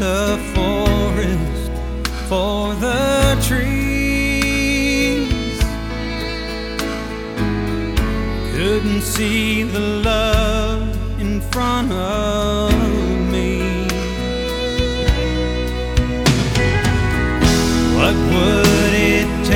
the forest for the trees. Couldn't see the love in front of